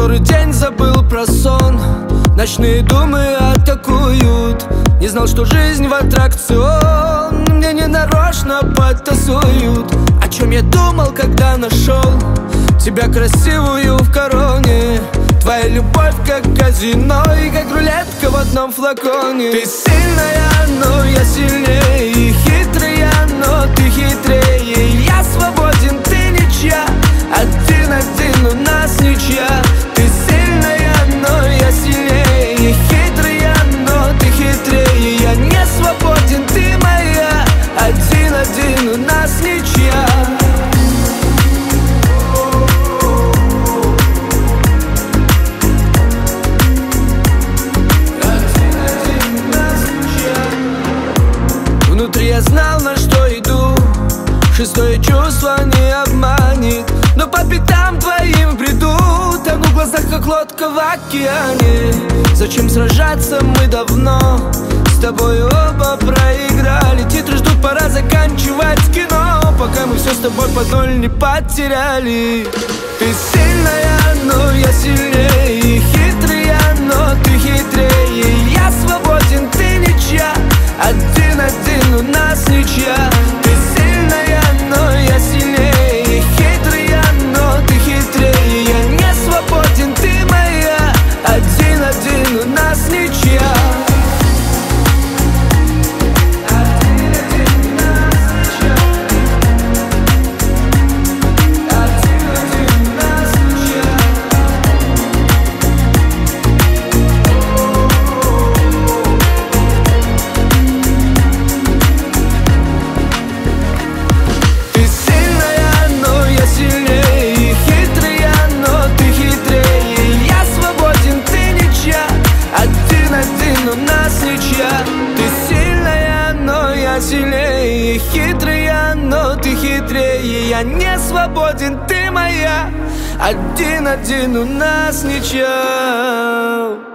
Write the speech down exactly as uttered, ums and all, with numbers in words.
который день забыл про сон. Ночные думы атакуют. Не знал, что жизнь в аттракцион. Мне ненарочно подтасуют. О чем я думал, когда нашел тебя красивую в короне. Твоя любовь как казино и как рулетка в одном флаконе. Ты сильная, но я сильнее, и хитрая, но ты хитрее. Я свободен, ты ничья, один-один у нас ничья. Ты сильная, но я сильнее, и хитрая, но ты хитрее. Я не свободен, ты моя, один-один у нас ничья. Внутри я знал, на что иду. Шестое чувство не обманет. Но по пятам твоим приду. Тону в глазах, как лодка в океане. Зачем сражаться, мы давно с тобой оба проиграли. Титры ждут, пора заканчивать кино, пока мы все с тобой под ноль не потеряли. Ты сильная, но я сильнее, и хитрая, но ты хитрее. Я свободен, ты ничья, один-один у нас ничья. Ты сильная, но я сильнее, и хитрая, но ты хитрее. Я не свободен, ты моя, один-один у нас ничья. Сильнее, хитрая, но ты хитрее. Я не свободен, ты моя, один-один у нас ничья.